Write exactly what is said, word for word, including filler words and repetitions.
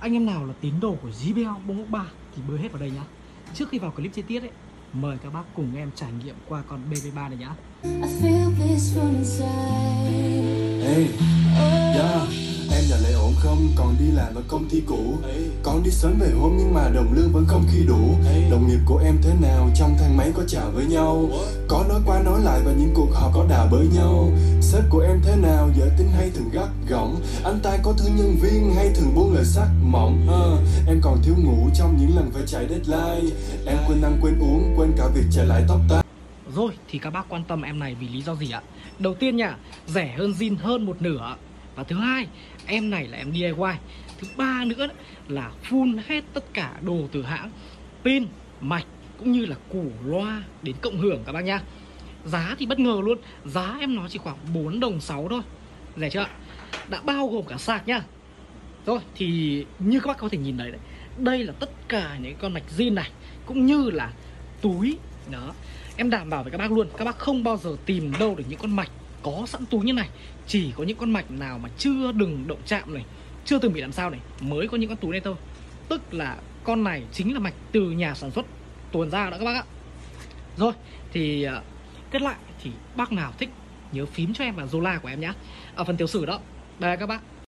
Anh em nào là tín đồ của gi bê lờ bốn một ba thì bơi hết vào đây nhá. Trước khi vào clip chi tiết ấy, mời các bác cùng em trải nghiệm qua con bê vê ba này nhá. Hey, yeah, em giờ lại ổn không? Còn đi làm ở công ty cũ. Còn đi sớm về hôm nhưng mà đồng lương vẫn không khi đủ. Đồng nghiệp của em thế nào? Trong thang máy có chào với nhau, có nói qua nói lại và những cuộc họp có đà bới nhau. Sếp của em thế nào? Dễ tính hay thường gắt gỏng? Anh ta có thương nhân viên hay thường buông lời sắc mỏng? uh, Em còn thiếu ngủ trong những lần phải chạy deadline. Em quên ăn quên uống, quên cả việc chạy lại tóc tai. Rồi thì các bác quan tâm em này vì lý do gì ạ? Đầu tiên nha, rẻ hơn zin hơn một nửa. Và thứ hai, em này là em đê i i. Thứ ba nữa là full hết tất cả đồ từ hãng, pin, mạch cũng như là củ loa đến cộng hưởng các bác nha. Giá thì bất ngờ luôn, giá em nói chỉ khoảng bốn đồng sáu thôi. Rẻ chưa? Đã bao gồm cả sạc nha. Rồi thì như các bác có thể nhìn thấy đấy, đây là tất cả những con mạch zin này cũng như là túi. Đó, em đảm bảo với các bác luôn, các bác không bao giờ tìm đâu được những con mạch có sẵn túi như này. Chỉ có những con mạch nào mà chưa đừng động chạm này, chưa từng bị làm sao này, mới có những con túi này thôi. Tức là con này chính là mạch từ nhà sản xuất tuồn ra đó các bác ạ. Rồi thì uh, kết lại thì bác nào thích nhớ phím cho em vào Zola của em nhá. Ở phần tiểu sử đó, đây các bác.